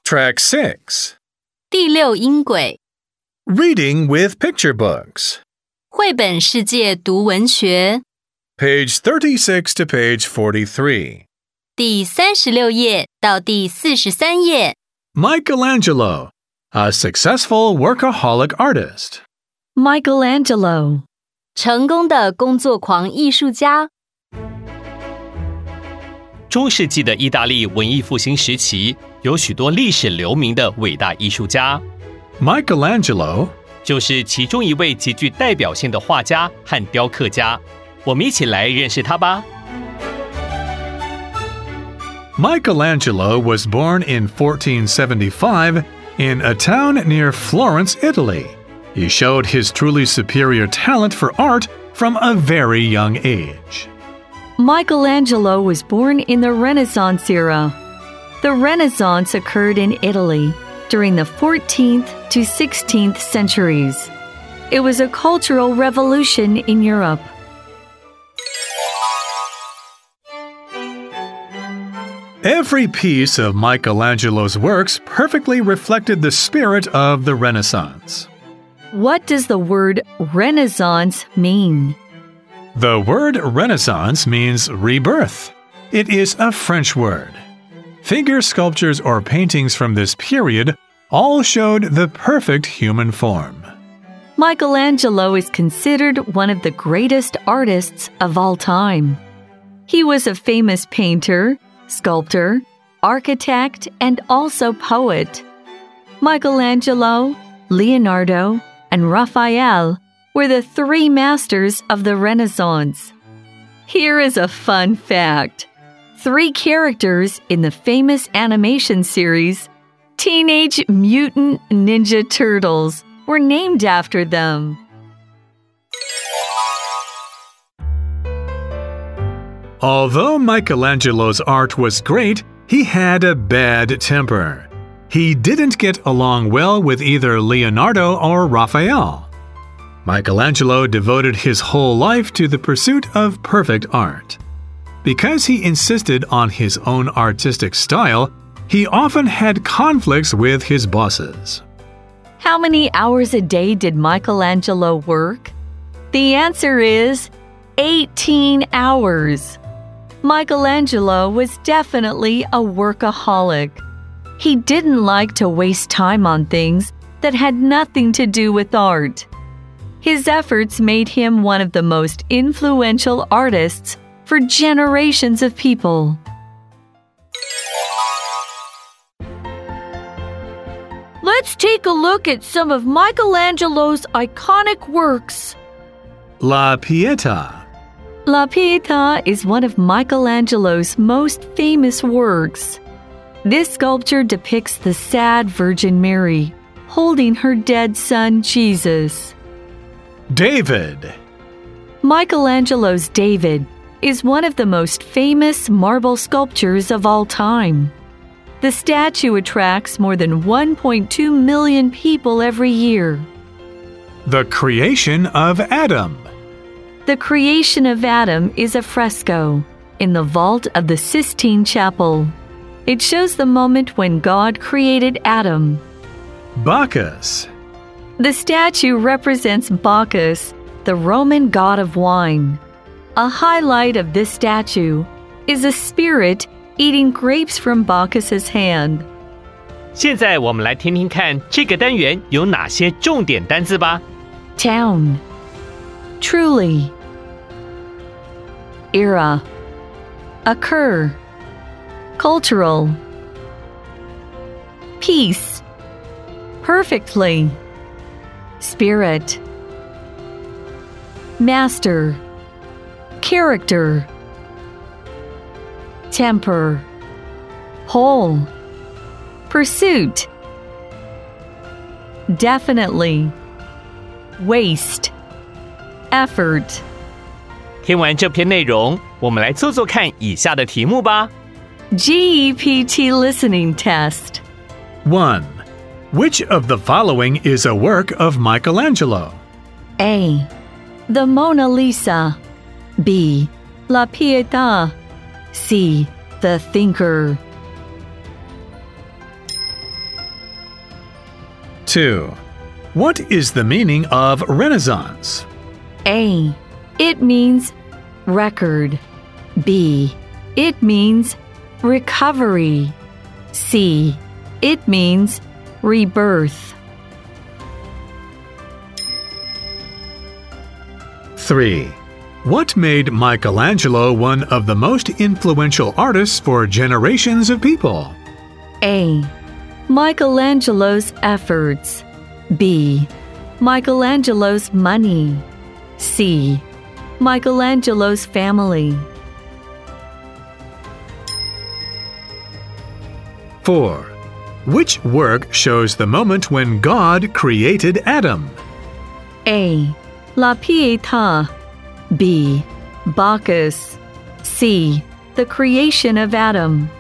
Track 6. 第6音轨 Reading with picture books. 绘本世界读文学 Page 36 to page 43. 第36页到第43页 Michelangelo, a successful workaholic artist. Michelangelo, 成功的工作狂艺术家中世纪的意大利文艺复兴时期，有许多历史留名的伟大艺术家， Michelangelo, 就是其中一位极具代表性的画家和雕刻家。我们一起来认识他吧。 Michelangelo was born in 1475 in a town near Florence, Italy. He showed his truly superior talent for art from a very young age. Michelangelo was born in the Renaissance era. The Renaissance occurred in Italy during the 14th to 16th centuries. It was a cultural revolution in Europe. Every piece of Michelangelo's works perfectly reflected the spirit of the Renaissance. What does the word Renaissance mean? The word Renaissance means rebirth. It is a French word. Figure sculptures or paintings from this period all showed the perfect human form. Michelangelo is considered one of the greatest artists of all time. He was a famous painter, sculptor, architect, and also poet. Michelangelo, Leonardo, and Raphael were the three masters of the Renaissance. Here is a fun fact. 3 characters in the famous animation series, Teenage Mutant Ninja Turtles, were named after them. Although Michelangelo's art was great, he had a bad temper. He didn't get along well with either Leonardo or Raphael. Michelangelo devoted his whole life to the pursuit of perfect art. Because he insisted on his own artistic style, he often had conflicts with his bosses. How many hours a day did Michelangelo work? The answer is 18 hours. Michelangelo was definitely a workaholic. He didn't like to waste time on things that had nothing to do with art. His efforts made him one of the most influential artists for generations of people. Let's take a look at some of Michelangelo's iconic works. La Pietà. La Pietà is one of Michelangelo's most famous works. This sculpture depicts the sad Virgin Mary holding her dead son Jesus. David. Michelangelo's David is one of the most famous marble sculptures of all time. The statue attracts more than 1.2 million people every year. The Creation of Adam. The Creation of Adam is a fresco in the vault of the Sistine Chapel. It shows the moment when God created Adam. Bacchus. The statue represents Bacchus, the Roman god of wine. A highlight of this statue is a spirit eating grapes from Bacchus's hand. 现在我们来听听看这个单元有哪些重点单字吧。 Town, truly, era, occur, cultural, peace, perfectly, spirit, master, character, temper, whole, pursuit, definitely, waste, effort. 听完这篇内容，我们来做做看以下的题目吧。 GEPT listening test. 1. Which of the following is a work of Michelangelo? A. The Mona Lisa. B. La Pietà. C. The Thinker. 2. What is the meaning of Renaissance? A. It means record. B. It means recovery. C. It means rebirth. 3. What made Michelangelo one of the most influential artists for generations of people? A. Michelangelo's efforts. B. Michelangelo's money. C. Michelangelo's family. 4. Which work shows the moment when God created Adam? A. La Pietà. B. Bacchus. C. The creation of Adam.